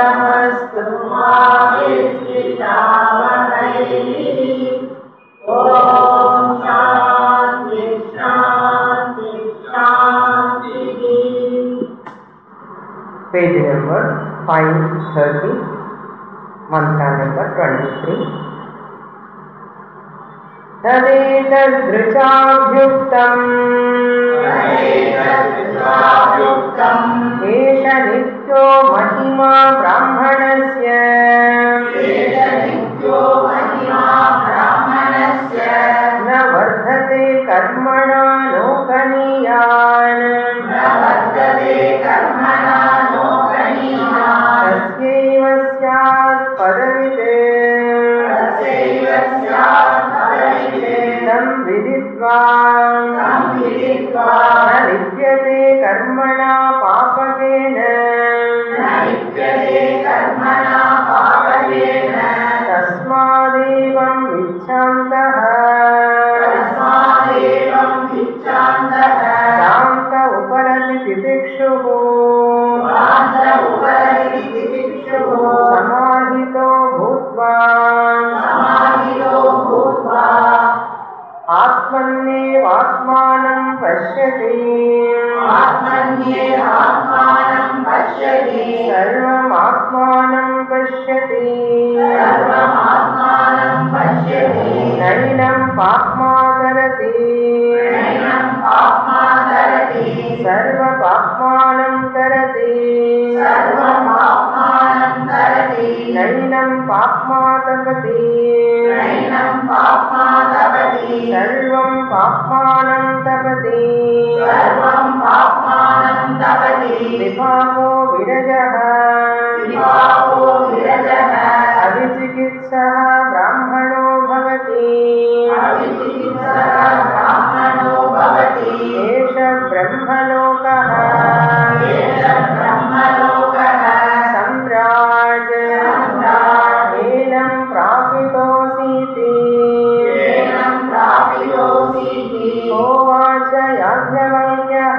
मंगलमस्तु मा विद्विषावहै। ओम शांति शांति शांति। Page number 530, mantra number 23. तदेतदृचाभ्युक्तम् एष नित्यो महिमा ब्राह्मणस्य न वर्धते कर्मणा लोकनीयान् तस्यैव स्यात् पदवित् तं विदित्वा न लिप्यते कर्मणा पापकेन तस्मादेवं विच्छान्तः शान्त उपरति तितिक्षुः समाहितो भूत्वा आत्मन्येवात्मानं पश्यति सर्वमात्मानं पश्यति नैनं पाप्मादरति सर्वपाप्मानं तरति नैनं पाप्मातपति सर्वं पाप्मानं तपति विभागो विरजः अविचिकित्सः ब्राह्मणो भवति एष ब्रह्मलोकः सम्राट् एनं प्रापितोऽसीति होवाच याज्ञवल्क्यः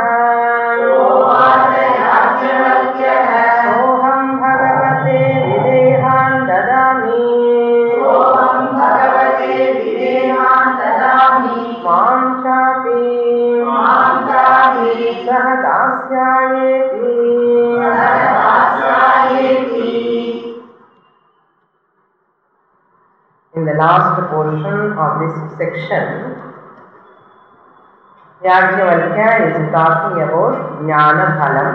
सोऽहं भगवते विदेहान् ददामि मां चापि सः दास्यायेति। In the last portion of this section, Yajnavalkya is talking about Jnana Phalam.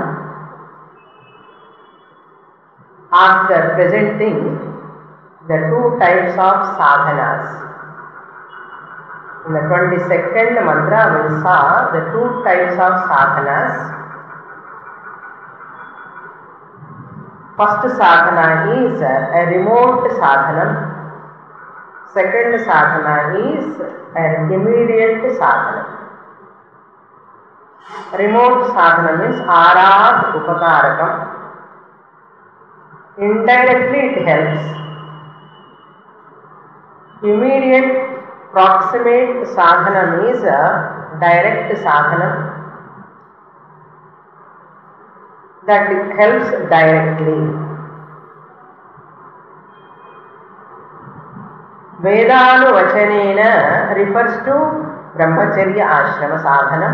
After presenting the two types of sadhanas, in the 22nd mantra we saw the two types of sadhanas. First sadhana is a remote sadhana. Second sadhana is an immediate sadhana. Remote sadhana means arat upakarakam. Indirectly it helps. Immediate proximate sadhana is a direct sadhana that it helps directly. Vedānuvachanena refers to brahmacharya ashrama sadhana.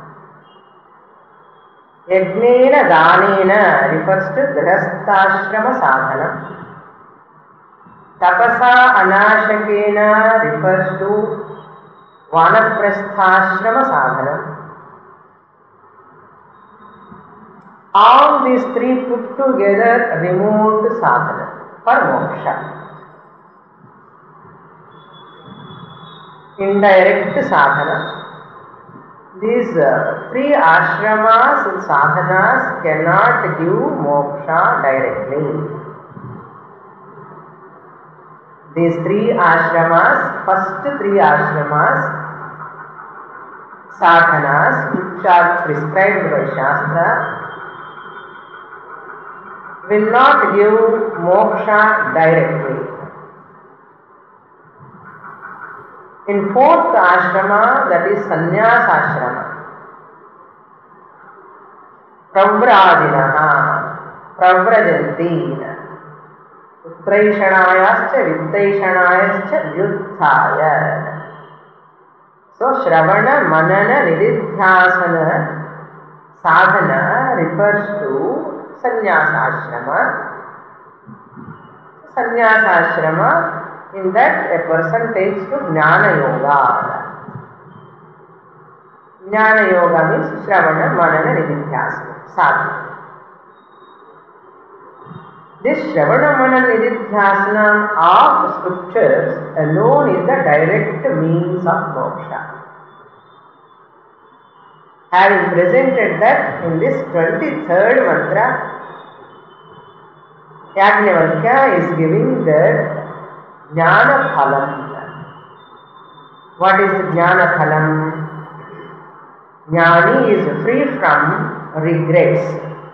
Yajnena dānena refers to grihasthashrama sadhana. Tapasa anashakena refers to vanaprasthashrama sadhana. All these three put together remote sadhana for moksha. Indirect sadhana. These three ashramas and sadhanas cannot give moksha directly. These three ashramas, first three ashramas, sadhanas which are prescribed by Shastra, will not give moksha directly. In fourth ashrama, that is sannyas ashrama, pravradinaha, pravrajanti, Utraishanayascha Vittaishanayascha Vyuthaya. So Shravana, Manana, Nididhyasana sadhana refers to sannyasa ashrama. Sannyasa ashrama, in that a person takes to Jnana Yoga. Jnana Yoga means Shravana, Manana, Nididhyasana sadhana. This Shravana, Manana, Nididhyasana of scriptures alone is the direct means of moksha. Having presented that in this 23rd mantra, Yajnavalkya is giving the Jnana Phalam. What is Jnana Phalam? Jnani is free from regrets.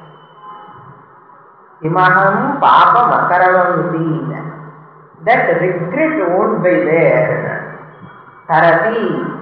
Imaham Papam Akaravam Iti. That regret won't be there. Tarati.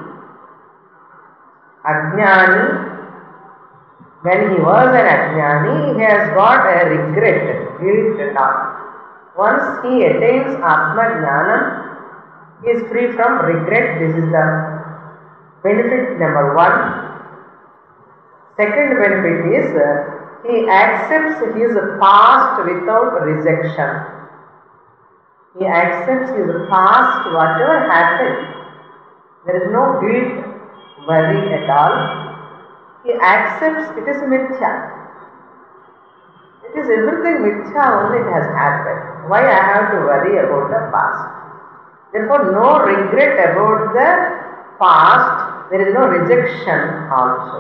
Ajnani, when he was an Ajnani, he has got a regret, guilt now. Once he attains Atma Jnana, he is free from regret. This is the benefit number one. Second benefit is he accepts his past without rejection. He accepts his past, whatever happened. There is no guilt, worry at all. He accepts it is mithya. It is everything mithya, only it has happened. Why I have to worry about the past? Therefore, no regret about the past. There is no rejection also.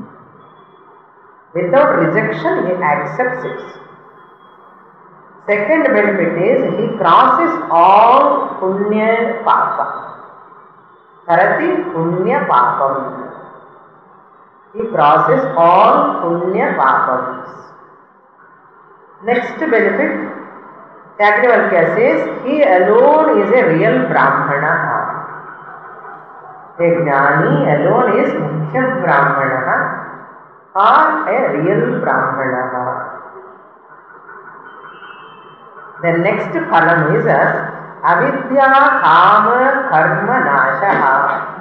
Without rejection, he accepts it. Second benefit is he crosses all punya papa. Karati punya papam. He crosses all punya papams. Next benefit, Yajnavalkya says, he alone is a real Brahmana. A Jnani alone is Mukhya Brahmana or a real Brahmana. The next phalam is avidya kama karma nashaha.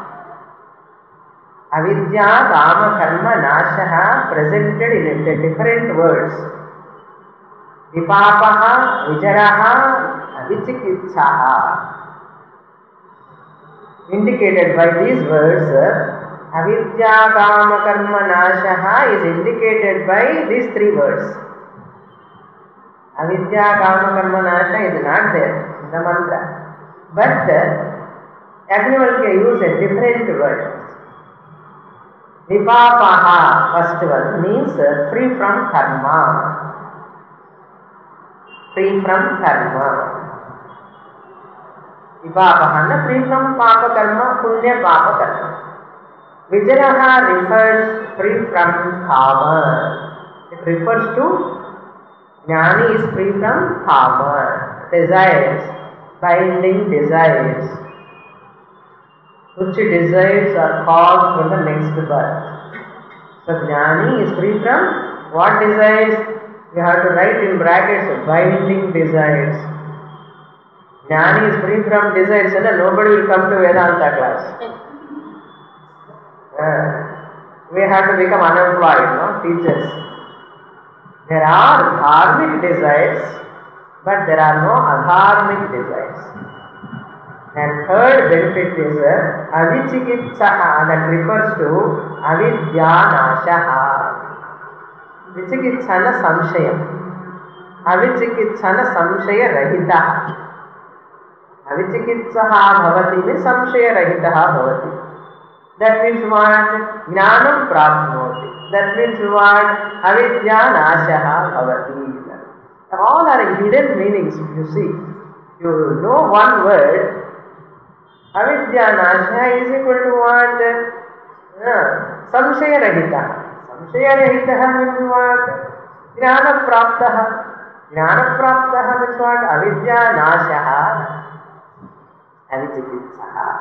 Avidya kama karma nashaha presented in the different words. Vipapaha, vijaraha, avichikitsaha. Indicated by these words, avidya kama karma nashaha is indicated by these three words. Avidya kama karma nasha is not there in the mantra. But Yajnavalkya used a different word. Vipapaha, first one, means free from karma. Free from karma. Vipapaha, free from papa karma, punya papa karma. Vijaraha refers free from kama. It refers to Jnani is free from kama, desires, binding desires, which desires are caused for the next birth. So Jnani is free from what desires? You have to write in brackets, binding desires. Jnani is free from desires, and nobody will come to Vedanta class. We have to become unemployed, no? Teachers. There are dharmic desires, but there are no adharmic desires. And third benefit is avichikitsaha, that refers to avidya nashaha. Vichikitsana samshayam. Avichikitsana samshaya rahitaha. Avichikitsaha bhavati means samshaya rahitaha bhavati. That means what? Jnanam prapnoti. That means what? Avidya nashaha bhavati. All are hidden meanings, you see. You know one word. Avidya nashaha is equal to what? Samshaya rahita. Samshaya rahita means what? Jnana praptaha. Jnana praptaha means what? Avidya nashaha. Avichikitsaha.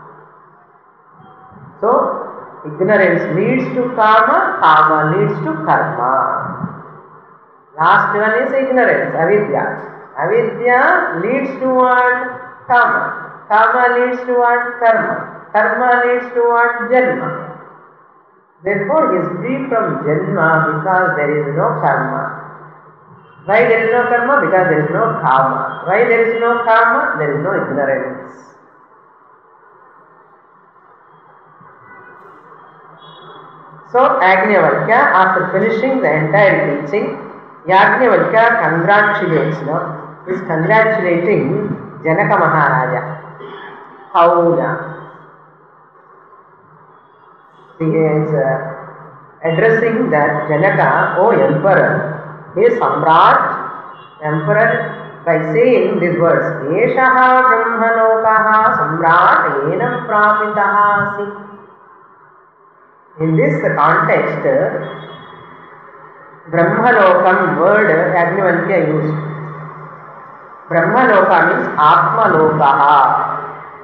So, ignorance leads to karma, karma leads to karma. Last one is ignorance, avidya. Avidya leads to what? Kama. Kama leads to what? Karma. Karma leads to what? Janma. Therefore, he is free from Janma because there is no karma. Why there is no karma? Because there is no karma. Why there is no karma? There is no ignorance. So, Yajnavalkya, after finishing the entire teaching, Yajnavalkya congratulates, is congratulating Janaka Maharaja. How he is addressing that Janaka, O Emperor, he is Samrat, Emperor, by saying these words, Eshaha Brahmalokaha Samrat Enam Prapitaha Si. In this context, Brahmalokam word Yajnavalkya used. Brahmaloka means Atmalokaha.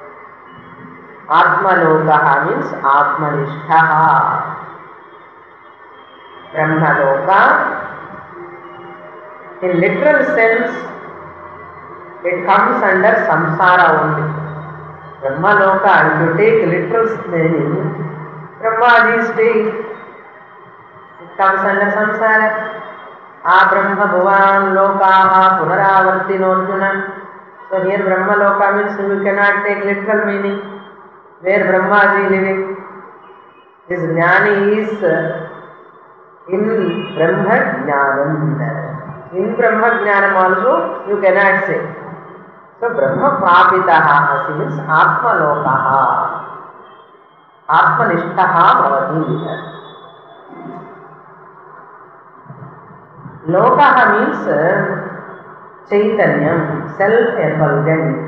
Atmalokaha means Atmanishtaha. Brahmaloka, in literal sense, it comes under samsara only. Brahmaloka, if you take literal meaning, Brahmaji state, it comes under samsara. Brahma bhuvan lokaha punaravartino Arjuna. So here Brahma loka means you cannot take literal meaning. Where Brahmaji living? This jnani is in Brahma jnanam. In Brahma jnanam also you cannot say. So Brahma prapitaha means Atma lokaha. Atmanishtaha bhavati. Lokaha means Chaitanyam, self-effulgent.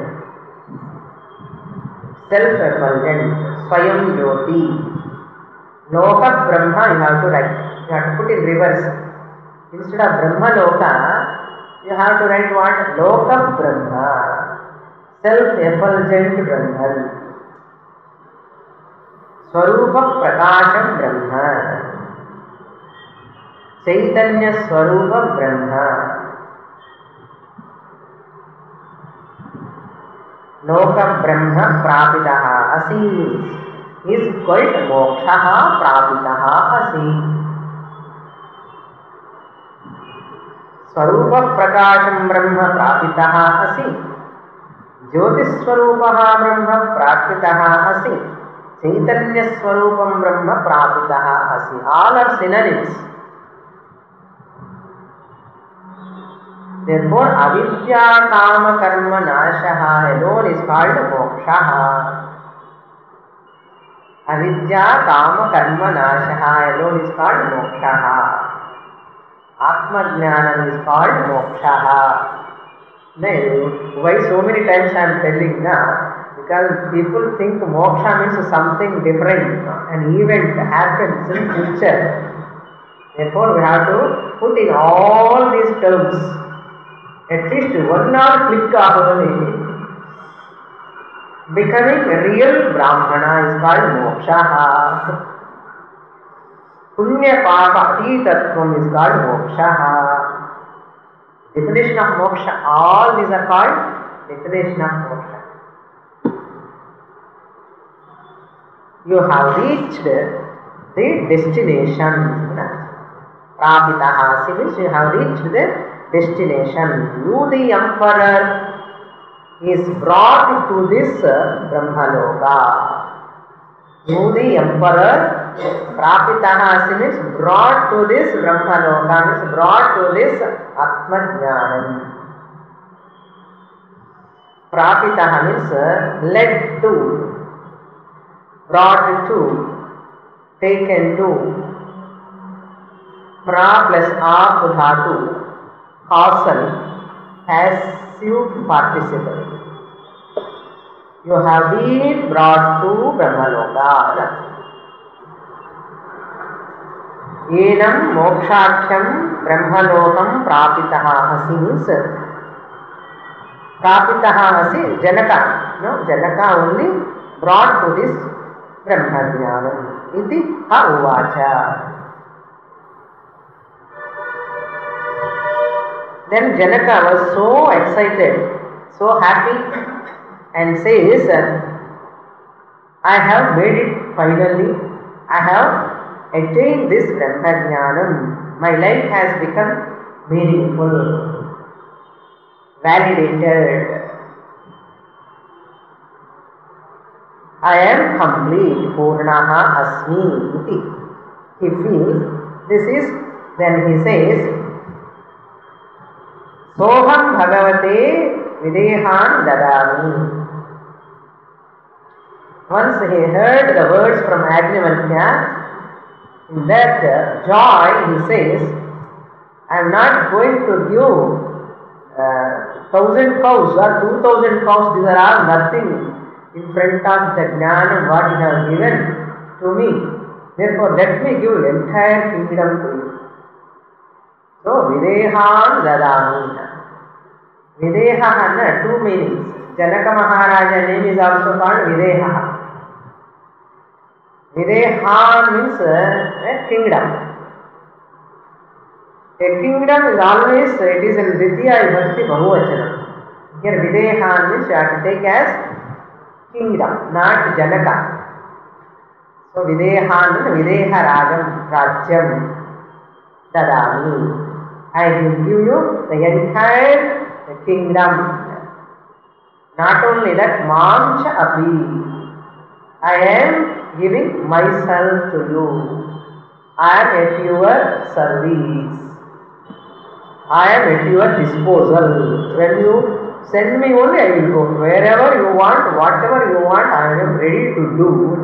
Self-effulgent, Swayam Jyoti. Loka Brahma you have to write. You have to put in reverse. Instead of Brahma Loka, you have to write what? Loka Brahma. Self-effulgent Brahman. Swarupa Prakasham Brahma. Chaitanya Swarupa Brahma. Loka Brahma Prapitaha Asi is called Mokshaha Prapitaha Asi. Swarupa Prakasham Brahma Prapitaha Asi. Jyotis Swarupaha Brahma Prapitaha Asi. Chaitanya Swarupam Brahma Prapitaha Asi. All are synonyms. Therefore, avidya kama karma nashaha alone is called mokshaha. Avidya kama karma nashaha alone is called mokshaha. Atma jnanam is called mokshaha. Now, why so many times I am telling now? Because people think moksha means something different, an event happens in future. Therefore, we have to put in all these terms. At least 1 hour click only. Becoming a real Brahmana is called mokshaha. Punya papa atitatvam is called mokshaha. Definition of moksha, all these are called definition of moksha. You have reached the destination. Prapitaha means you have reached the destination. You, the emperor, is brought to this Brahmaloka. You, the emperor, Prapitaha means brought to this Brahmaloka, means brought to this Atmajnanam. Prapitaha means led to, brought to, taken to. Pra plus a dhatu, causal, passive participle. You have been brought to Brahmaloka. Enam mokshaksham Brahmalokam prapitaha asi means prapitaha asi Janaka. No, Janaka only brought to this Brahmajnanam. Iti ha uvacha. Then Janaka was so excited, so happy, and says, I have made it finally. I have attained this Brahmajnanam. My life has become meaningful, validated. I am complete. Purnaha asmi iti. He feels this is, then he says, Soham bhagavate videhan dadami. Once he heard the words from Ajnavalkya, in that joy he says, I am not going to give 1,000 cows or 2,000 cows, these are all nothing in front of the Jnana what you have given to me. Therefore, let me give entire kingdom to you. So, videhan dadami. Videha has two meanings. Janaka Maharaja name is also called Videha. Videha means a kingdom. A kingdom is always, it is in Dvitiya Vibhakti Bahuvachanam. Here Videha means you have to take as kingdom, not Janaka. So Videha means Videha Rajam, Rajyam Dadami. I will give you the entire kingdom. Not only that, Mamcha Api. I am giving myself to you. I am at your service. I am at your disposal. When you send me only, I will go. Wherever you want, whatever you want, I am ready to do.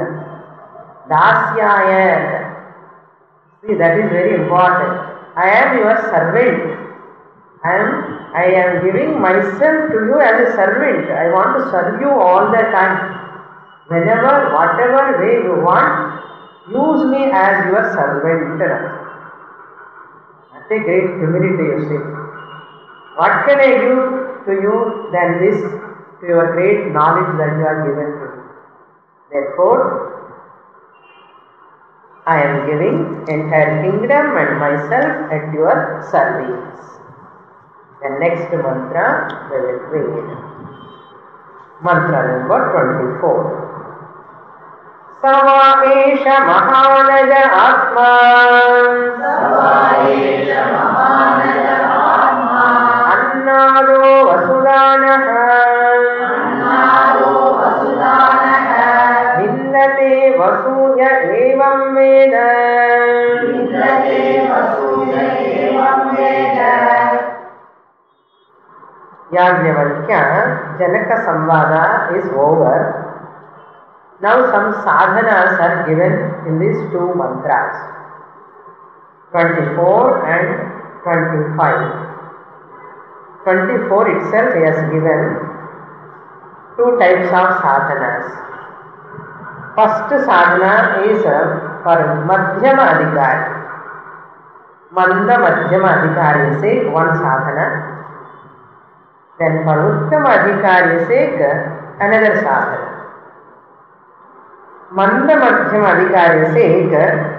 Dasyaya. See, that is very important. I am your servant. I am giving myself to you as a servant. I want to serve you all the time. Whenever, whatever way you want, use me as your servant. That's a great humility, you see. What can I give to you than this, to your great knowledge that you are given to me? Therefore, I am giving entire kingdom and myself at your service. The next mantra we will read. Mantra number 24. Sava esha mahanaja atma. Sava esha mahanaja atma. Annado vasudanaha. Annado vasudanaha. Vindate vasuya evam veda. Vindate vasuya evam veda. Yajnavalkya, Janaka Samvada is over. Now some sadhanas are given in these two mantras, 24 and 25. 24 itself he has given two types of sadhanas. First sadhana is for Madhyama Adhikari. Manda Madhyama Adhikari sake one sadhana. Then for Uttama Adhikari sake another sadhana. Manda Madhyama Adhikari sake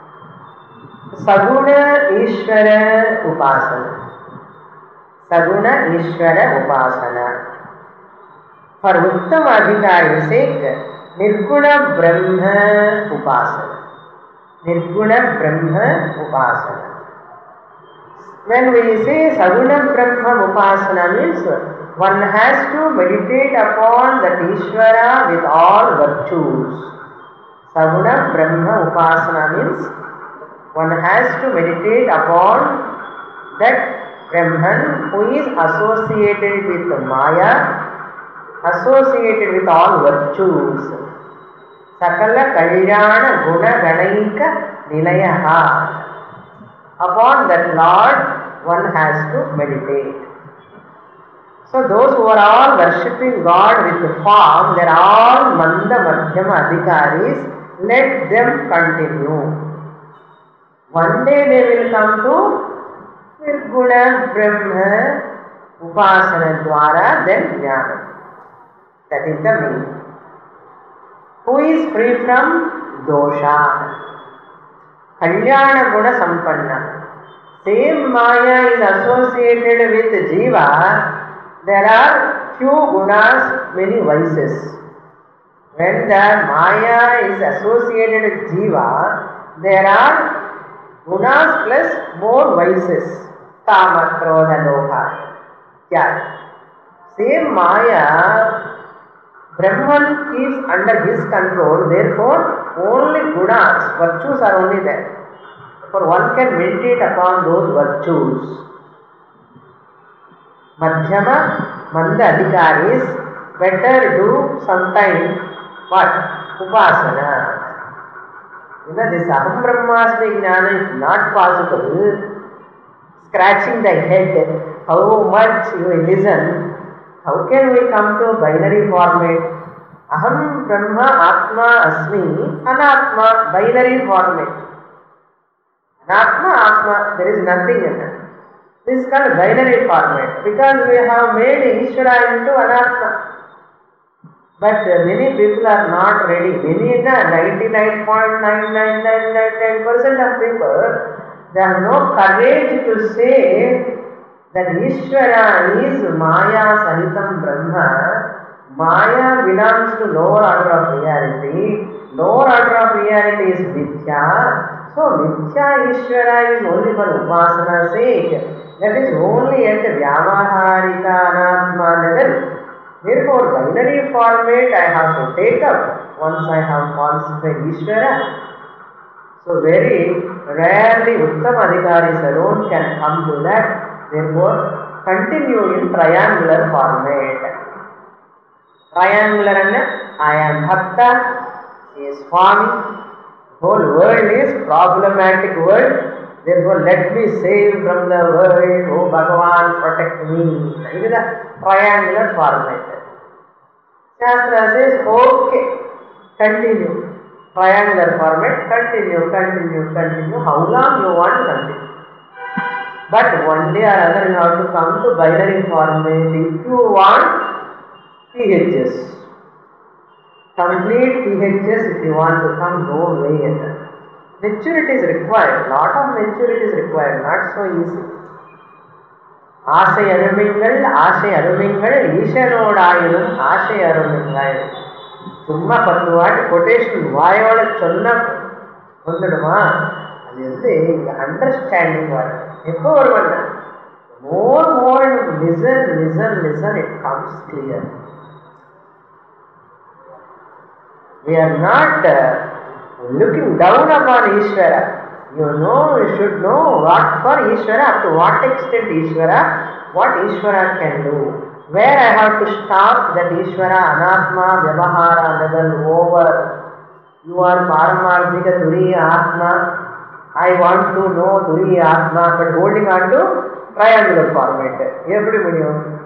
Saguna Ishvara Upasana. Saguna Ishvara Upasana. For Uttama Adhikari sake Nirguna Brahma Upasana. Nirguna Brahma Upasana. When we say Saguna Brahma Upasana means one has to meditate upon that Ishvara with all virtues. Saguna Brahma Upasana means one has to meditate upon that Brahman who is associated with Maya, associated with all virtues. Sakala Kalyana Guna Ganaika Nilayaha. Upon that Lord one has to meditate. So those who are all worshipping God with the form, they are all Manda Madhyama Adhikaris. Let them continue. One day they will come to Nirguna Brahma Upasana Dwara, then Jnana. That is the meaning. Who is free from dosha? Kalyana Guna Sampanna. Same Maya is associated with Jiva. There are few gunas, many vices. When the Maya is associated with Jiva, there are gunas plus more vices. Kama, Krodha, Lobha. Yeah. Same Maya, Brahman keeps under his control, therefore only gunas, virtues are only there. For one can meditate upon those virtues. Madhyama, Manda Adhikaris, better do sometime what? Upasana. This Aham Brahmasmi Jnana is not possible. Scratching the head, how much you listen, how can we come to binary format? Aham Brahma Atma Asmi, Anatma, binary format. Anatma, Atma, there is nothing in it. This is called binary format because we have made Ishvara into Anatma. But many people are not ready. Many, 99.9999% of people, they have no courage to say that Ishvara is Maya Sanitam Brahma. Maya belongs to lower order of reality. Lower order of reality is Mithya. So Mithya Ishvara is only for Upasana's sake. That is only at Vyavaharika Anatma level. Therefore, binary format I have to take up once I have falsified Ishvara. So very rarely Uttam Adhikaris alone can come to that. Therefore, continue in triangular format. Triangular and I am Bhakta, is Swami. Whole world is problematic world. Therefore, let me save from the world. Oh Bhagavan, protect me. This is the triangular format. Shastra says, okay, continue. Triangular format, continue. How long you want to continue? But one day or other you have to come to binary format. If you want PHS, complete PHS if you want to come, no way. Maturity is required, lot of maturity is required, not so easy. Asai arumingal, Ishanodayilum, Asai arumingal. Summa Patuat, quotation, why all a chonna, understanding what. More, listen, it comes clear. We are not looking down upon Ishvara. You should know what for Ishvara, up to what extent Ishvara, what Ishvara can do. Where I have to stop that Ishvara, Anatma, Vyavahara level over. You are Paramarthika Turiya Atma. I want to know Turiya Atma, but holding on to triangular format. Everybody knows.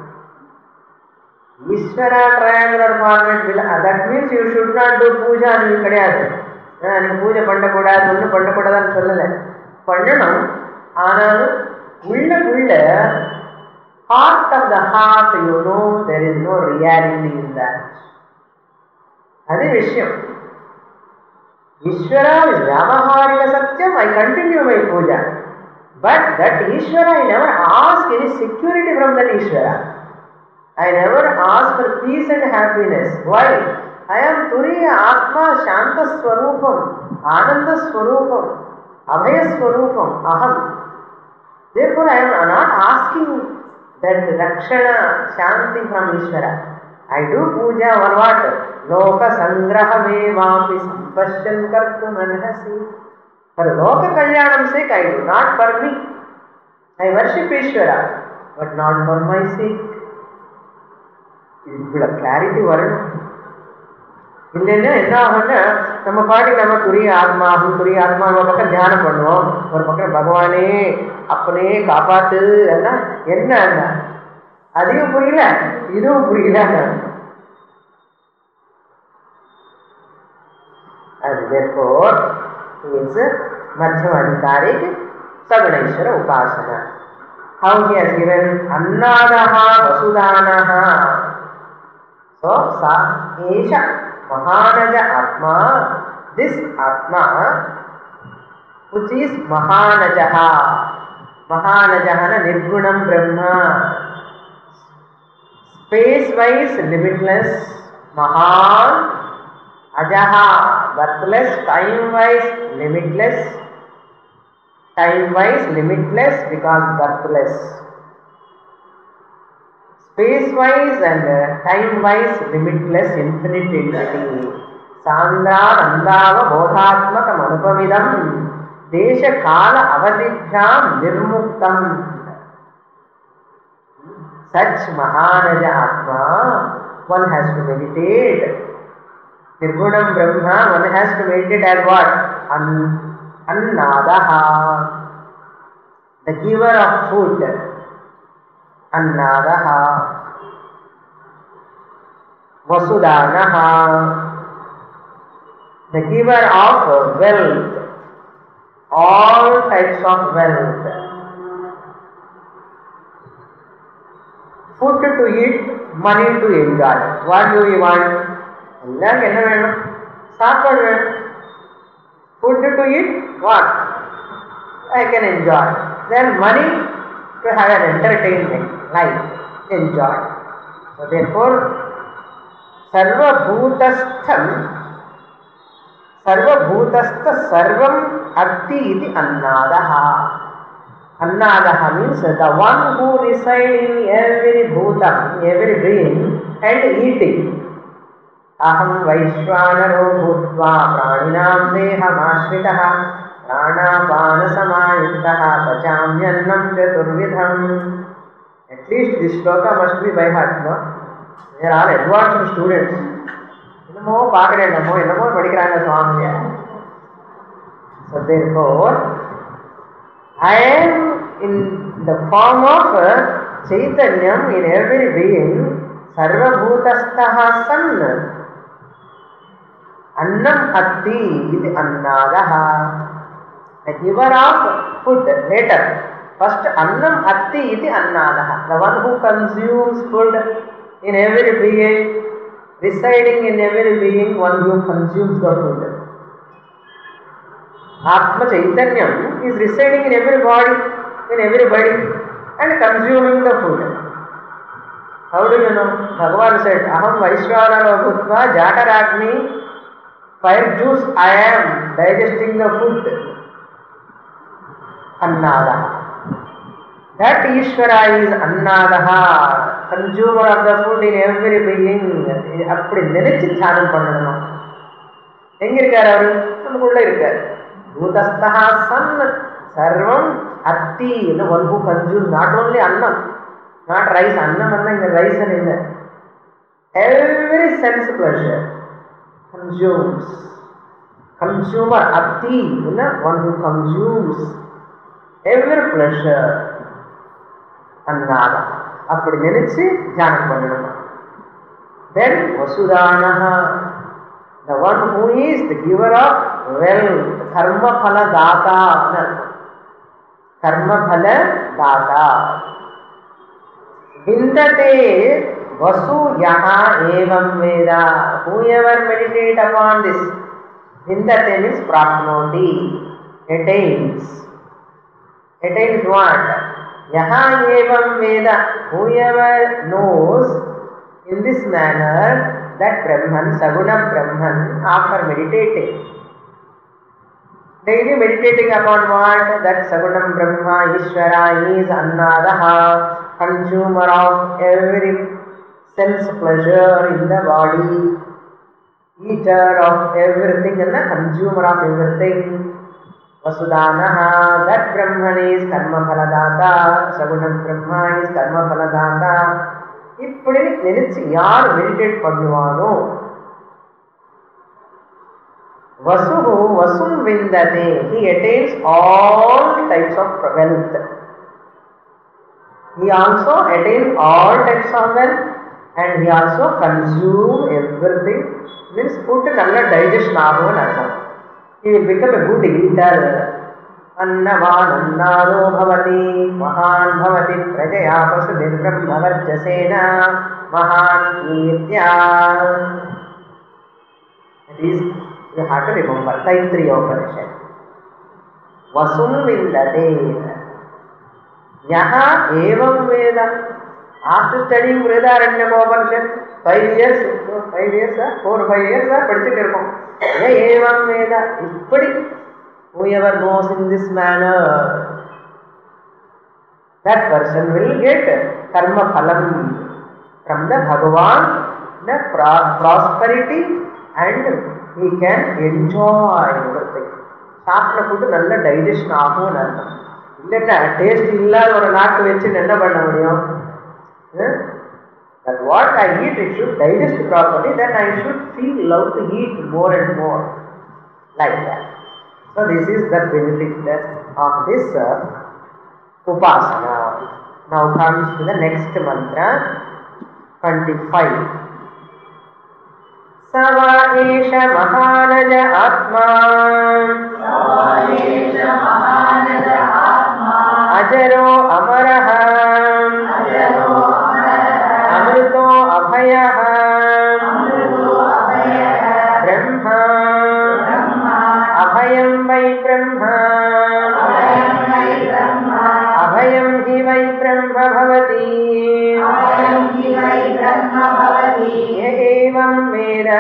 Ishvara triangular format, that means you should not do puja and kadayadu. பூஜை பண்ணக்கூடாது ஒன்றும் பண்ணக்கூடாதுன்னு சொல்லலை, பண்ணணும். ஆனால் உள்ள heart of the heart, there is no reality in that. அதே விஷயம். Ishvara is Vyavaharika Satyam, I continue my puja. But that Ishvara, I never ask any security from that Ishvara. I never ask for peace and happiness. Why? I am Turiya Atma Shanta Swarupam, Ananda Swarupam, Abhaya Swarupam, Aham. Therefore, I am not asking that Rakshana Shanti from Ishvara. I do puja for what? Loka Sangraha Mevapi Sampashyan Kartum Anhasi. For Loka Kalyanam sake I do, not for me. I worship Ishvara, but not for my sake. It will have clarity varana. இல்லைன்னா என்ன ஆகும்னா நம்ம பாட்டுக்கு நம்ம துரிய ஆத்மா ஒரு பக்கம் தியானம் பண்ணுவோம், ஒரு பக்கம் பகவானே அப்பனே காப்பாத்து என்ன அதையும் புரியல இதுவும் புரியல. அது therefore is Madhyama Adhikarik Saguneshwara Upasana. How he has given Annadaha Vasudanaha. So Sa Esha Mahanaja Atma, this Atma which is Mahanajaha. Mahanajahana Nirgunam Brahma. Space-wise limitless, Mahan, Ajaha, birthless, time-wise limitless, time-wise limitless because birthless. Space-wise and time-wise limitless infinite entity. Sandra Nandava Bodhatmakam Anupamidam Desha Kala Avadibhyam Nirmuktam. Such Mahanaja Atma, one has to meditate. Nirgunam Brahma, one has to meditate as what? Annadaha, the giver of food. Annadaha. Vasudanaha, the giver of wealth, all types of wealth. Food to eat, money to enjoy. What do you want? Food to eat, what? I can enjoy. Then money to have an entertainment, life, enjoy. So therefore, Sarvabhutastha Sarvam Atti iti Annadaha. Annadaha means the one who resides in every bhutam, every being, and eating. Aham Vaishwanaro Bhutva Praninam Deham Ashritaha Pranapana Samayuttaha Pachamyannam Chaturvidham. At least this shloka must be by heart, no? They are all advanced students. Innamo Pakade Namo, Innamo Padikiranga Swami. So therefore, I am in the form of Chaitanyam in every being, Sarvabhutastaha San. Annam Atti iti Annadaha, the giver of food. Later, first Annam Atti iti Annadaha, the one who consumes food in every being, residing in every being, one who consumes the food. Atma Chaitanyam is residing in every body, and consuming the food. How do you know? Bhagavan said, Aham Vaishwanara Bhutva Jataragni, fire juice I am, digesting the food. Annada. That Ishvara is Annadaha, consumer of the food in every being. Appadi nenichi dhyanam pannanum. Enga irukkaru avaru? Namukulla irukkaru. Bhutastaha San Sarvam Atti, the one who consumes not only Annam, not rice, Annam and the rice and in there. Every sense pleasure consumes. Consumer Atti, one who consumes every pleasure. Annada. Appadi nenichi dhyanam pannanum. Then Vasudanaha, the one who is the giver of wealth, Karma Phala Data. Karma Phala Data. Vindate Vasu Yaha Evam Veda. Whoever meditate upon this, Vindate means Prapnoti, attains. Attains what? Yaha Evam Veda. Whoever knows in this manner that Brahman, Sagunam Brahman, after meditating, daily meditating upon what? That Sagunam Brahma, Ishvara is Annadaha, consumer of every sense pleasure in the body, eater of everything and the consumer of everything. Vasudanaha, that Brahman is Karma Phaladata, Sagunam Brahma is Karma Phaladata. இப்படி நினைச்சு யார் meditate பண்ணுவானோ வசுஹு வசும் விந்ததே, he attains all types of wealth. He also attains all types of wealth and he also consume everything. Means food nalla digestion ஆகும் அர்த்தம். He will become a good eater. अन्नवान अन्नादो भवति महान् भवति प्रजया पशुभिर्ब्रह्मवर्चसेन महान् कीर्त्या. It is, you have to remember, Taittiriya Upanishad. Vasum vindate. Yaha evam Veda. After studying Vrihadaranyaka 5 years, 5 years, 4 5 years, படிச்சுட்டு இருக்கோம். ஏவம் வேத இப்படி whoever knows in this manner, that person will get karma phalam from the Bhagavan, the prosperity, and he can enjoy everything. சாப்பிட்ட food நல்ல digestion ஆகும் அர்த்தம். இல்லைன்னா டேஸ்ட் இல்லாத ஒரு நாக்கு வச்சு என்ன பண்ண முடியும்? That what I eat, it should digest properly, then I should feel love to eat more and more, like that. So this is the benefit of this upasana. Now comes to the next mantra, 25. Sava esha mahanaja atma, ajaro amaraha, amrito abhayaha, brahma, abhayam vai brahma, abhayam hi vai brahma bhavati, ye evam veda.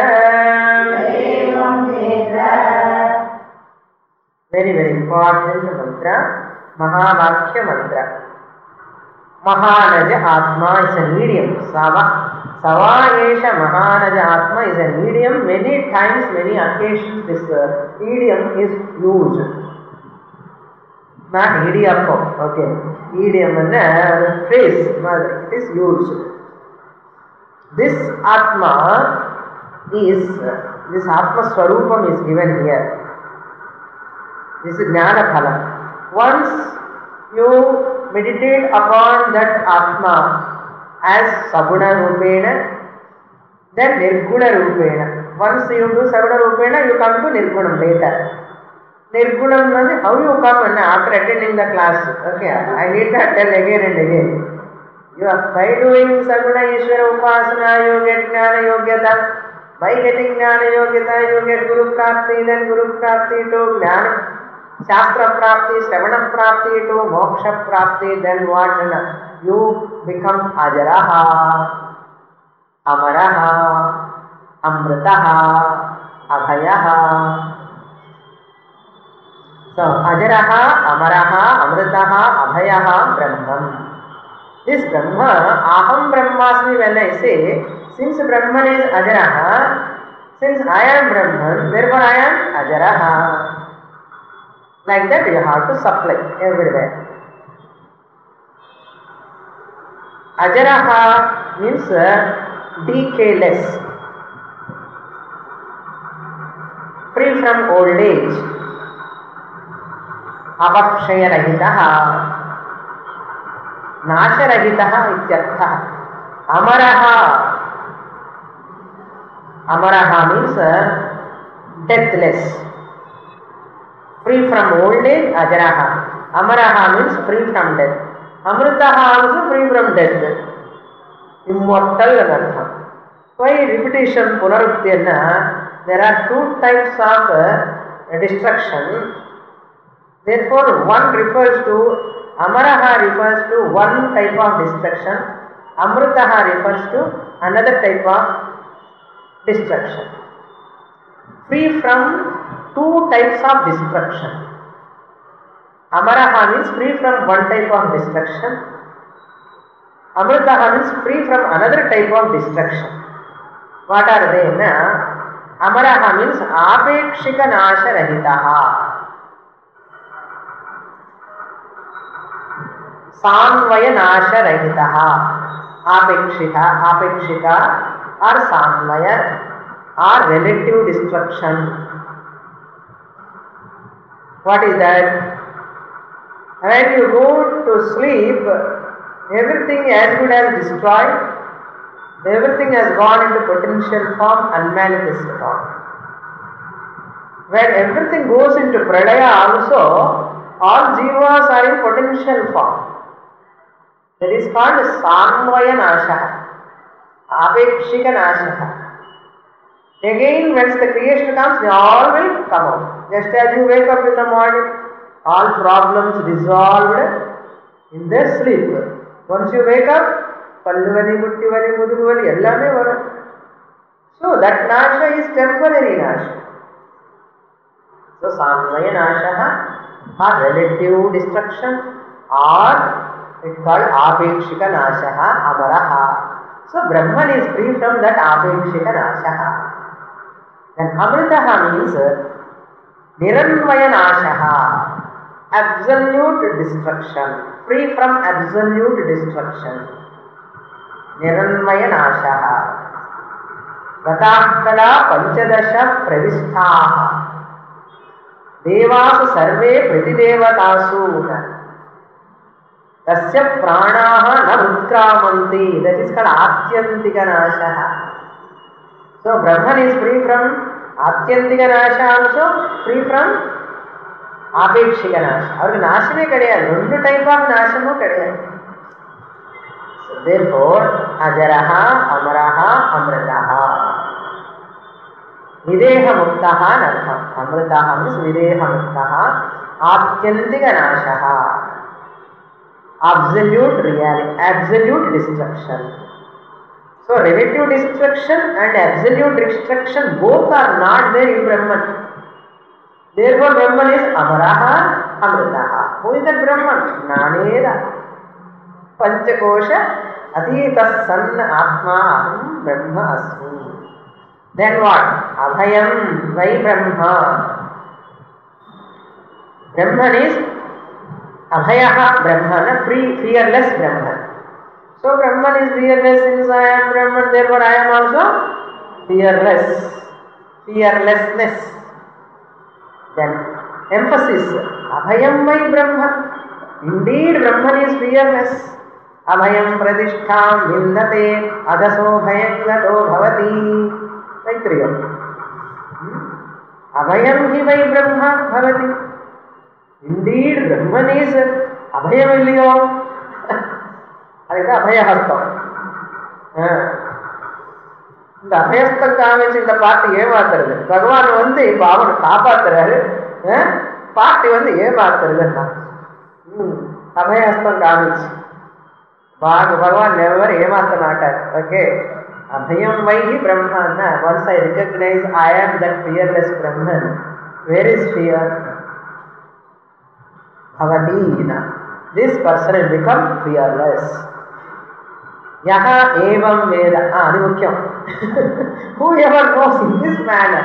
Very very important mantra, Mahavakya mantra. Mahanaja Atma is an idiom. Sava esha Mahanaja Atma is an idiom. Many times, many occasions this idiom is used. Not idiyappam, okay. Idiom and phrase, it is used. This Atma is, this Atma Swarupam is given here. This is Jnana Phalam. Once you meditate upon that Atma as Saguna Rupena, then Nirguna Rupena. Once you do Saguna Rupena, you come to Nirgunam later. Nirgunam means how you come after attending the class. Okay, I need to tell again and again. You are, by doing Saguna Ishvara Upasana, you get Jnana Yogyata. By getting Jnana Yogyata, you get Guru Prapti, then Guru Prapti to Jnana. Shastra Prapti, Shravana Prapti to Moksha Prapti, then what? You become Ajaraha, Amaraha, Amritaha, Abhayaha. So, Ajaraha, Amaraha, Amritaha, Abhayaha, Brahman. This Brahma, Aham Brahmasmi, when I say, since Brahman is Ajaraha, since I am Brahman, therefore I am Ajaraha. Like that you have to supply everywhere. Ajaraha means decayless, free from old age. Avakshaya rahitaha, nasha rahitaha ityartha. Amaraha, Amaraha means deathless. Free from old age, Ajaraha. Amaraha means free from death. Amritaha also free from death. Immortal anartha. Why repetition, punaruptyana? There are two types of destruction. Therefore, one refers to, Amaraha refers to one type of destruction. Amritaha refers to another type of destruction. Free from two types of destruction. Amaraha means free from one type of destruction. Amritaha means free from another type of destruction. What are they? Amaraha means apekshika nasha rahitaha. Samvaya nasha rahitaha. Apekshika or samvaya or relative destruction. What is that? When you go to sleep, everything as good as destroyed, everything has gone into potential form, unmanifest form. When everything goes into pralaya also, all jivas are in potential form. That is called samvaya nasha, apekshika nasha. Again, once the creation comes, they all will come out. Just as you wake up in the morning, all problems dissolved, in their sleep. Once you wake up, pallu vali, mutti vali, mudugu vali, ellame varum. So that nasha is temporary nasha. So samvaya nasha or relative destruction, or it's called apekshika nasha, amaraha. So Brahman is free from that apekshika nasha. Then amritaha means niranvaya nasha, absolute destruction, free from absolute destruction. Niranvaya nasha. Gatahkala panchadasha pravisthaha. Devasu sarve pratidevatasu. Tasya pranaha na utkramanti. That is called atyantika nasha. So Brahman is free from atyantika nasha, also free from apekshika nasha. Avarku nashame kadiyadu. Rendu type of nashamu kadiyadu. So therefore ajaraha, amaraha, amritaha. Videha muktaha nartham. Amritaha means videha muktaha. Atyantika nashaha. Absolute reality, absolute destruction. So relative destruction and absolute destruction both are not there in Brahman. Therefore Brahman is amaraha, amritaha. Who is that Brahman? Naneda panchakosha atitas san atma aham brahma asmi. Then what? Abhayam vai Brahma. Brahman is Abhayaha Brahmana, free, fearless Brahman. So Brahman is fearless since I am Brahman, therefore I am also fearless. Fearlessness. Then emphasis. Abhayam vai Brahma. Indeed Brahman is fearless. Abhayam pradishtham vindate adaso bhayangato bhavati. Taitriyam. Abhayam hi vai Brahma bhavati. Indeed Brahman is abhayam illiyo. அதுதான் அபயஹஸ்தம். இந்த அபயஸ்தம் காமிச்சு இந்த பாட்டு ஏமாத்துறது. பகவான் வந்து இப்ப அவனை காப்பாத்துறாரு, பாட்டு வந்து ஏமாத்துறதுன்னா அபயஹஸ்தம் காமிச்சு. பகவான் நெவர் ஏமாத்த மாட்டார். Okay, Abhayam வைகி பிரம்மான்னா once I recognize I am that fearless Brahman, where is fear? Bhavatina. This person will become fearless. Yaha evam veda. Adi mukhyam. Whoever knows in this manner,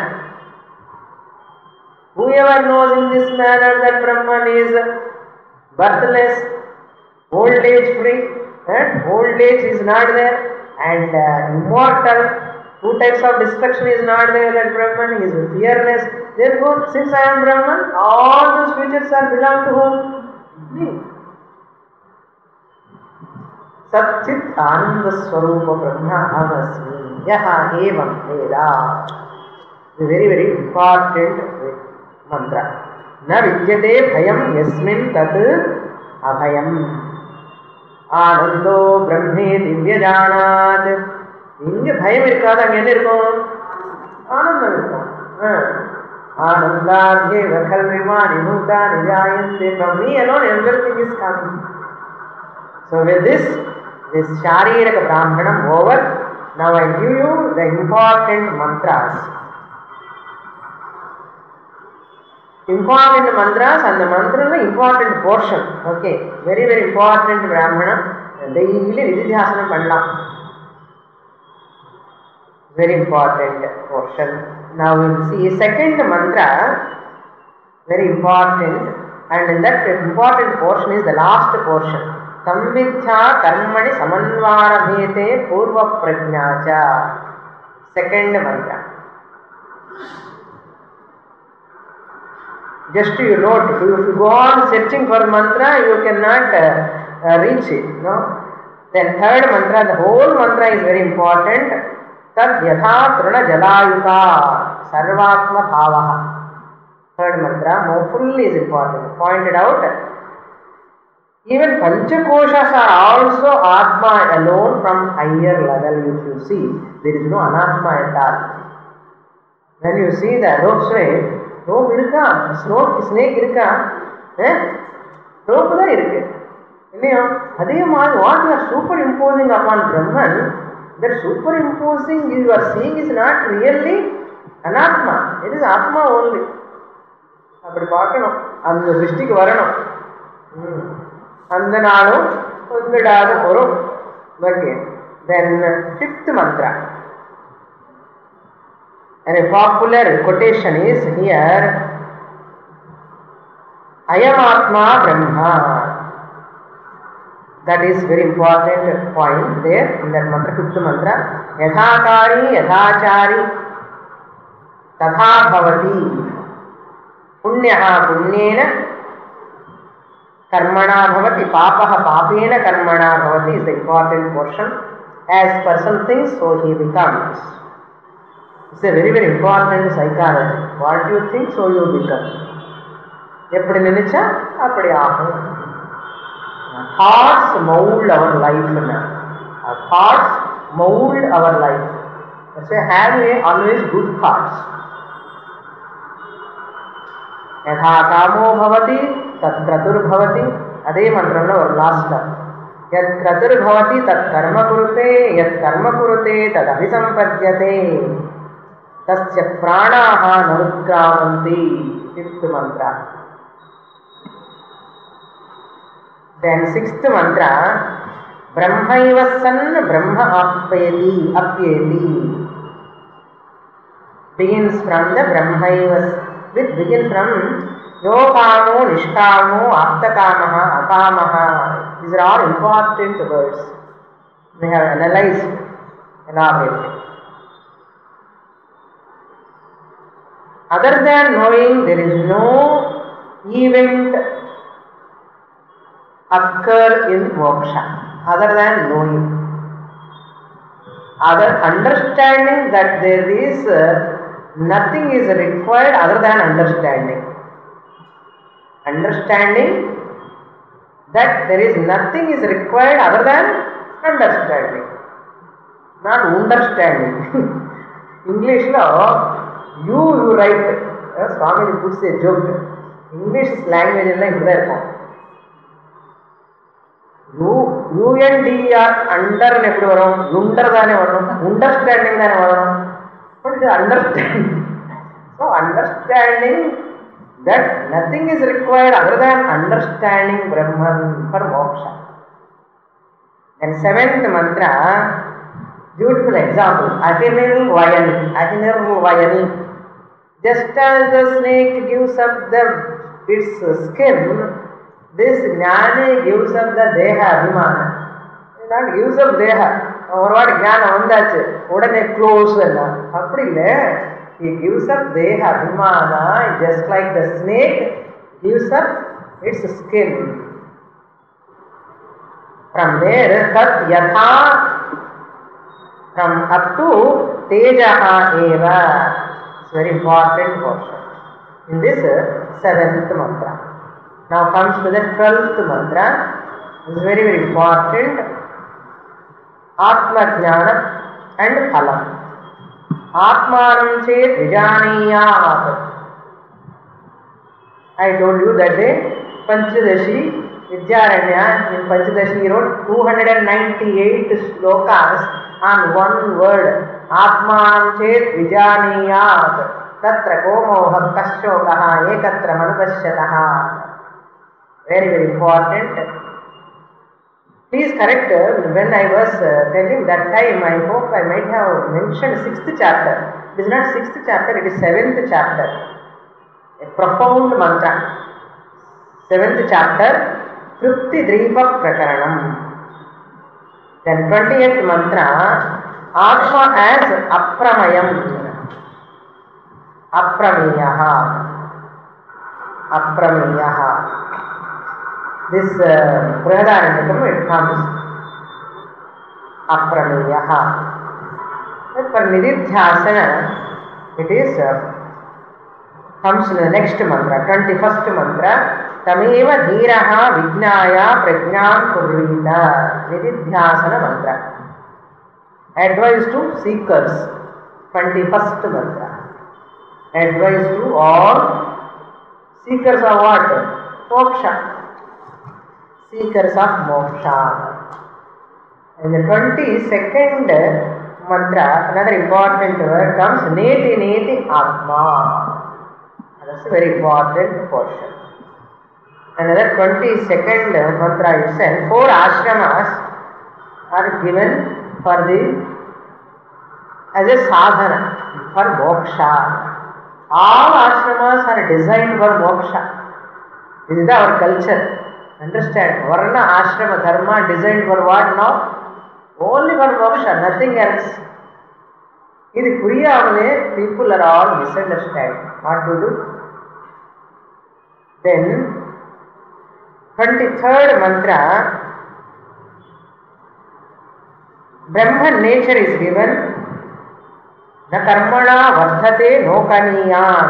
whoever knows in this manner that Brahman is birthless, old age free, and old age is not there, and immortal, two types of destruction is not there, that Brahman is fearless. Therefore, since I am Brahman, all those features are belong to whom? Me. Satchit Ananda Swarupa Brahma Amasmi. Yaha Evam Veda. A very, very important mantra. Na vidyate bhayam yasmin tat abhayam. Anando Brahme Divyajanat. இங்க பயம் இருக்காது, அங்க என்ன இருக்கும்? ஆனந்தம் இருக்கும். ஆனந்தாத்யே வகல்விமானி பூதானி ஜாயந்தே. From me alone everything is coming. So with this Shariraka Brahmanam over, now I give you the important mantras. Important mantras and the mantra is important portion. Okay, very, very important Brahmanam. Daily Nididhyasanam pannalam. Very important portion. Now we will see second mantra, very important, and in that important portion is the last portion. Samvidhya karmani samanvarabhete purva prajnacha. Second mantra. Just you note, if you go on searching for mantra, you cannot reach it. No? Then third mantra, the whole mantra is very important. Tad yatha truna jalayuta sarvatma bhavaha. Third mantra, more fully is important. Pointed out. Even Panchakoshas are also Atma alone from higher level. If you see, there is no Anatma at all. When you see the rope irukka, snake irukka, rope da irukku. Adhe maari, what you are superimposing upon Brahman, that superimposing you are seeing is not really Anatma, it is Atma only. அப்படி பார்க்கணும், அந்த திருஷ்டிக்கு வரணும். அந்த நாளும் வந்துடாத வரும். Okay. Then fifth mantra. And a popular quotation is here, Ayamatma Brahma. That is very important point there in that mantra, fifth mantra. Yadhakari yadhachari तथा भवति पुण्यः पुण्येन कर्मणा भवति पापः पापेन कर्मणा भवति is the important portion. As person thinks, so he becomes. It's a very very important psychology. What you think, so you become. எப்படி நினைச்சா அப்படி ஆகும். Thoughts mold our life now. Our thoughts mold our life. That's why have always good thoughts. यथा कामो भवति तत् क्रतुर्भवति. अदे मंत्रंलो और लास्ट यत् क्रतुर्भवति तत् कर्म कुरुते यत् कर्म कुरुते तद् अभिसंपद्यते तस्य प्राणाः न उत्क्रामन्ति. Fifth mantra. Then sixth mantra, ब्रह्मैव सन् ब्रह्म आप्येति. Begins from the ब्रह्मैव. With begin from yo kamo, nishkamo, aptakamaha, akamaha. These are all important words. We have analyzed elaborately. Other than knowing, there is no event occur in moksha. Other than knowing. Other understanding that there is nothing is required other than understanding. Understanding that there is nothing is required other than understanding. Not understanding. English law, you write. Swami puts a joke. English language is like that. UNDR under எப்படி வரும்? Under தானே வரும். Understanding தானே வரும். What is understanding? So understanding that nothing is required other than understanding Brahman for moksha. And seventh mantra, beautiful example. Ahinir vayani. Just as the snake gives up its skin, this jnani gives up the deha abhimana. Not gives up deha. ஒரு வாட்டி ஞானம் வந்தாச்சு உடனே close எல்லாம் அப்படி இல்லை. He gives up deha abhimana just like the snake gives up its skin. From there, tat yatha, from up to tejaha eva. It's very important portion in this seventh mantra. Now comes to the 12th mantra. It's very very important. Atma Jnana and Phalam. Atmanam chet vijaniyat. I told you that day, Panchadashi, Vidyaranya in Panchadashi he wrote 298 slokas on one word. Atmanam chet vijaniyat. Tatra komoha kashokaha ekatra manupashyataha. Very very important. Please correct when I was telling that time, I hope I might have mentioned 6th chapter. It is not 6th chapter, it is 7th chapter. A profound mantra. 7th chapter, Trupti Dripa Prakaranam. Then 20th mantra, Atma as Apramayam. Apramiyaha. Apramiyaha. This Brihadaranyakam it comes Aprameyaha. For Nididhyasana it is comes in the next mantra, 21st mantra. Tameva dhiraha vijnaya prajnam kurvita. Nididhyasana mantra. Advice to seekers. 21st mantra. Advice to all seekers of what? Moksha. seekers of moksha. In the 22nd mantra, another important word comes neti neti atma. That's a very important portion. Another 22nd mantra itself, 4 ashramas are given for the as a sadhana for moksha. All ashramas are designed for moksha. This is our culture. Understand? Varna, ashrama, dharma designed for what now? Only for moksha, nothing else. This puriyavane, people are all misunderstanding. What to do? Then 23rd mantra, Brahman nature is given. Na karmana vardhate nokaniyan.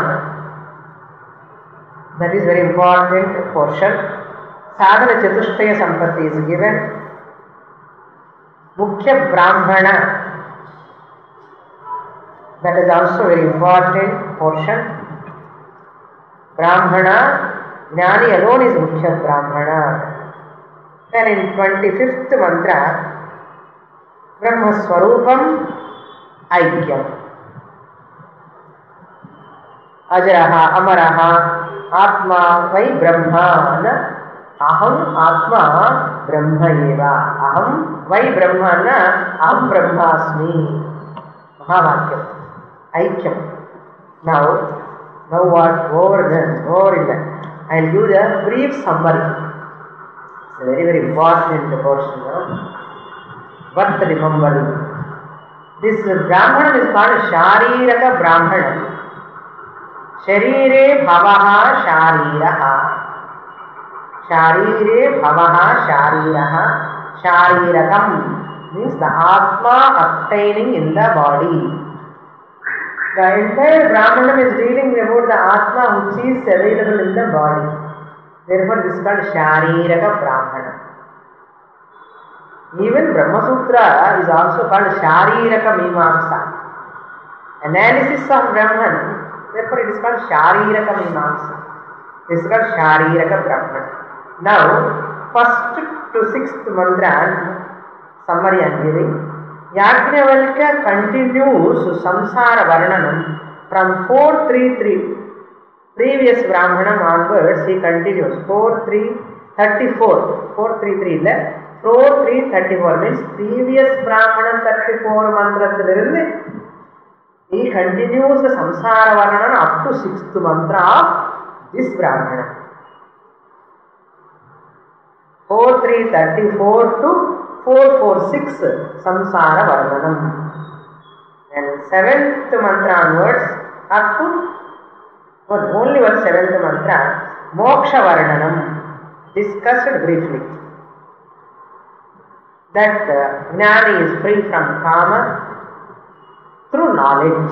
That is very important portion. Sadhana chatushtaya sampatti is given. Mukhya brahmana. That is also very important portion. Brahmana, Jnani alone is Mukhya Brahmana. Then in 25th mantra, Brahma Swarupam Aikyam. Ajaraha, Amaraha, Atma Vai Brahmana, Aham Atma Brahma Eva. Aham Vai Brahmana, Aham Brahmasmi. Mahavakyam. Aikyam. Now what? Over in that. I will give a brief summary. It's a very, very important portion. Worth remembering. This Brahmana is called Shariraka Brahmana. Sharire Bhavaha Shariraha. Sharire Bhavaha Shariraha. Sharirakam means the Atma obtaining in the body. The entire Brahmanam is dealing about the Atma which is available in the body. Therefore, this is called Shariraka Brahmana. Even Brahma Sutra is also called Shariraka Mimamsa. Analysis of Brahman, therefore it is called Shariraka Mimamsa. This is called Shariraka Brahmana. Now, 1st to 6th mantra, summary I am giving. Yajnavalkya continues samsara varnanam from 433. Previous Brahmanam onwards he continues 4,334. 433 illa 4,334 means previous Brahmanam 34 mantrathilirundu he continues the samsara varnanam up to 6th mantra of this Brahmanam. 4,334 to 446 samsara varnanam, and 7th mantra onwards up to only one 7th mantra moksha varnanam, discussed briefly that Jnani is free from kama through knowledge.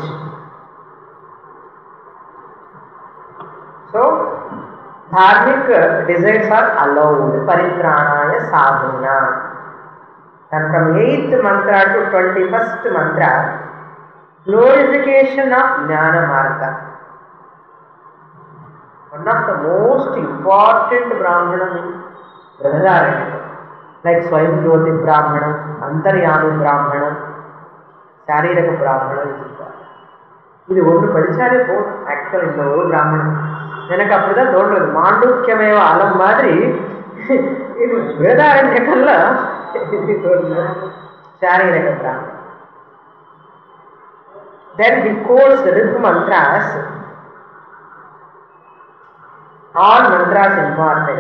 So dharmic desires are allowed, paritranaya sadhuna. And from 8th mantra to 21st mantra, glorification of Jnana Marga. One of the most important Brahmanam is Brihadaranyaka, like Swayamjyoti Brahmanam, Antaryami Brahmanam, Shariraka Brahmanam is important. இது ஒன்று படித்தாலே போதும். Actual இந்த ஒரு பிராமணன் எனக்கு அப்படிதான் தோன்றது. மாண்டூக்கியமேவ அலம் மாதிரி இது வேதாரண்யக்கல்ல Shariraka Brahmana. Then he quotes the Rig mantras. All mantras important.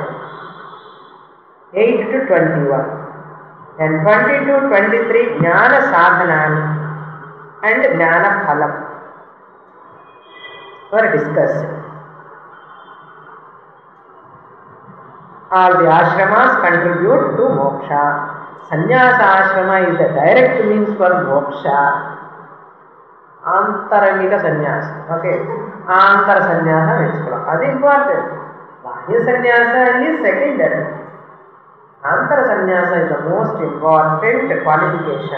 8 to 21. Then 20 to 23 Jnana Sadhanam and Jnana Phalam were discussed. All the ashramas contribute to moksha. Sannyasa ashrama is the direct means for moksha. Antarangika sannyasa. Okay. Antara sannyasa means that is important. Bahya sannyasa is secondary. Antara sannyasa is the most important qualification.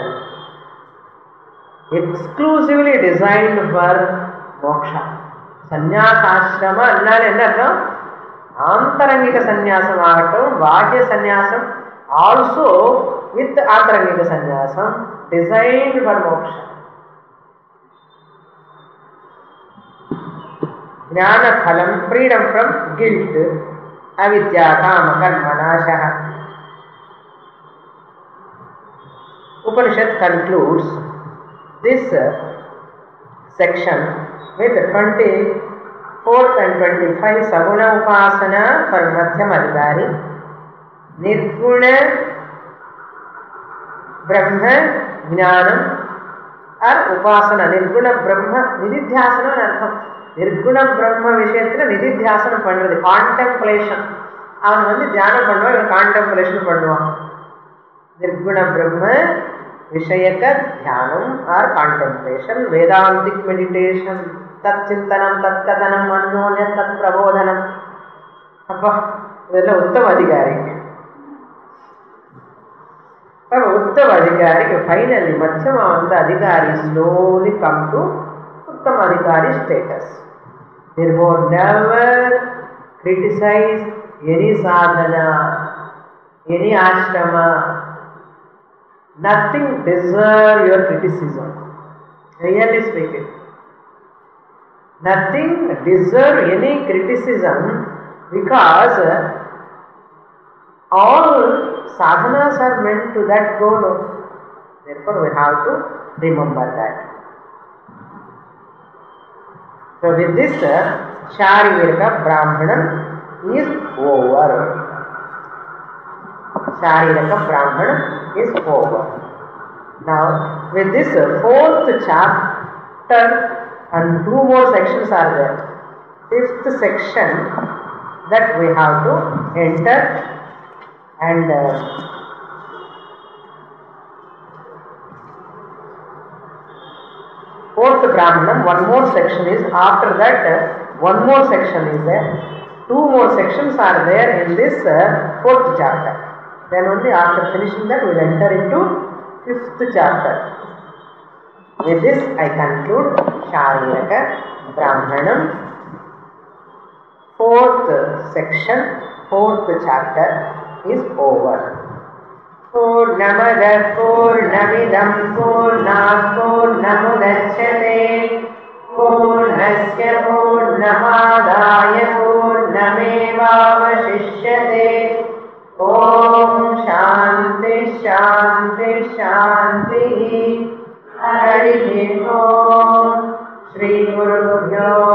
Exclusively designed for moksha. Sannyasa ashrama annal enna Antarangika sannyasam agatam, Vajya sannyasam also with Antarangika sannyasam designed for moksha. Jnana phalam, freedom from guilt, avidya kama karma nashaha. Upanishad concludes this section with 24th and 25 Saguna Upasana for Madhyam Adhikari, Nirguna Brahma Jnanam or Upasana, Nirguna Brahma Nididhyasana Nartham. Nirguna Brahma Vishayatila Nididhyasana Pandra, contemplation. Avan Dhyana Pandra, contemplation Pandra. Nirguna Brahma Vishayaka Dhyanam or contemplation, Vedantic meditation, Tat Chintanam, Tat Kathanam, Annonya, Tat Prabodhanam. Appa, idella Uttama Adhikari. Appa, Uttama Adhikari, finally, Madhyama Adhikari slowly come to Uttama Adhikari status. Therefore, never criticize any sadhana, any ashrama. Nothing deserves your criticism. Really speaking. Nothing deserves any criticism because all sadhanas are meant to that goal. Therefore, we have to remember that. So, with this, Sharirika Brahmanam is over. Sharirika Brahmanam is over. Now, with this 4th chapter and 2 more sections are there. 5th section that we have to enter and fourth Brahmanam, one more section is, after that one more section is there. 2 more sections are there in this 4th chapter. Then only after finishing that we will enter into 5th chapter. With this I conclude Sharirika Brahmanam 4th section, 4th chapter is over. Purnamada Purnamidam Purnat Purnamudachyate Purnasya Purnamadaya Purnamevavashishyate. Om Shanti Shanti Shanti. Hari Om. Shri Guru Bhyo